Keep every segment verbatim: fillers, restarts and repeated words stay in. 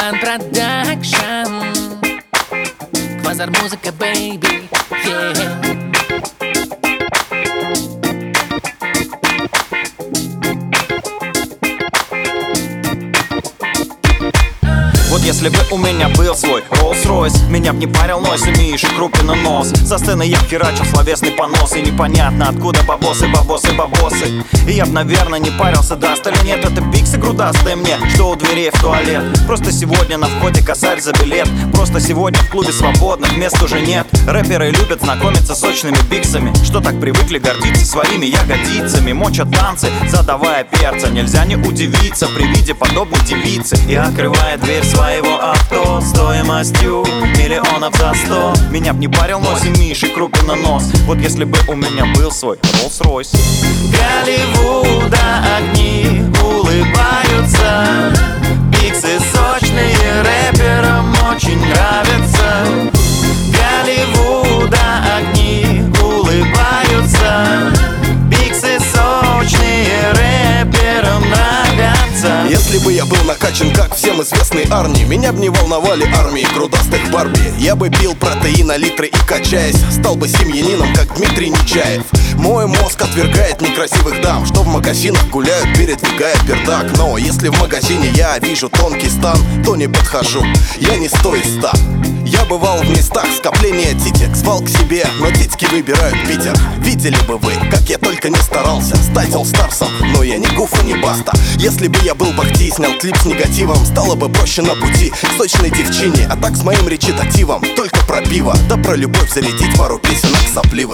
Иван Продакшн, Квазар музыка, бэйби, yeah. Вот если бы у меня был свой Rolls-Royce, меня б не парил нос, имеешь крупный нос. За сценой я б херачил словесный понос, и непонятно откуда бабосы, бабосы, бабосы. И я б, наверное, не парился, даст или нет. Это пиксы грудастые мне, что у дверей в туалет. Просто сегодня на входе косарь за билет. Просто сегодня в клубе свободных мест уже нет. Рэперы любят знакомиться с сочными биксами, что так привыкли гордиться своими ягодицами. Мочат танцы, задавая перца. Нельзя не удивиться при виде подобной девицы. И открывая дверь своего авто стоимостью миллионов за сто. Меня б не парил нос, и Миши крупный нос. Вот если бы у меня был свой Rolls-Royce. Голливуда огни улыбаются, пиксы сочные рэперам очень нравятся. Голливуда огни улыбаются, пиксы сочные рэперам нравятся. Если бы я был накачан, как всем известный Арни, меня бы не волновали армии грудастых Барби. Я бы пил протеин на литры и, качаясь, стал бы семьянином, как Дмитрий Нечаев. Мой мозг отвергает некрасивых дам, что в магазинах гуляют, передвигая пердак. Но если в магазине я вижу тонкий стан, то не подхожу, я не сто из ста. Я бывал в местах скопления титек, звал к себе, но титьки выбирают Питер. Видели бы вы, как я только не старался стать оллстарсом, но я не Гуфа, не Баста. Если бы я был Бахти и снял клип с негативом, стало бы проще на пути к сочной девчине. А так с моим речитативом только про пиво, да про любовь зарядить пару песенок сопливых.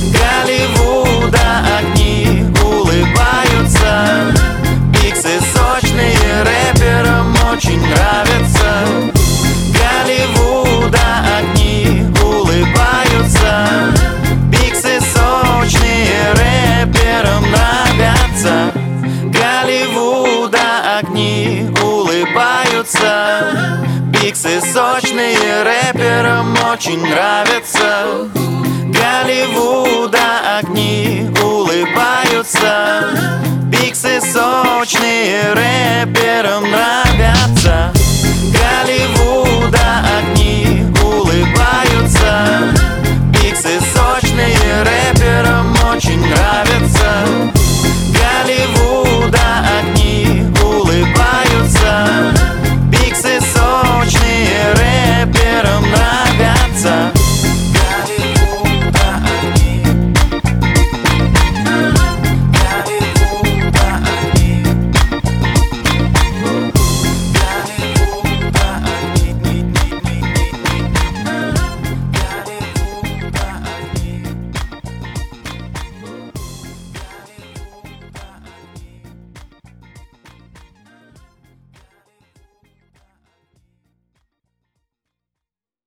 Голливуда огни улыбаются, пиксы сочные рэперам очень нравятся. Голливуда огни улыбаются, пиксы сочные рэперам нравятся. Голливуда огни улыбаются, пиксы сочные рэперам очень нравятся. Голливуда огни улыбаются, пиксы сочные рэперам нравятся.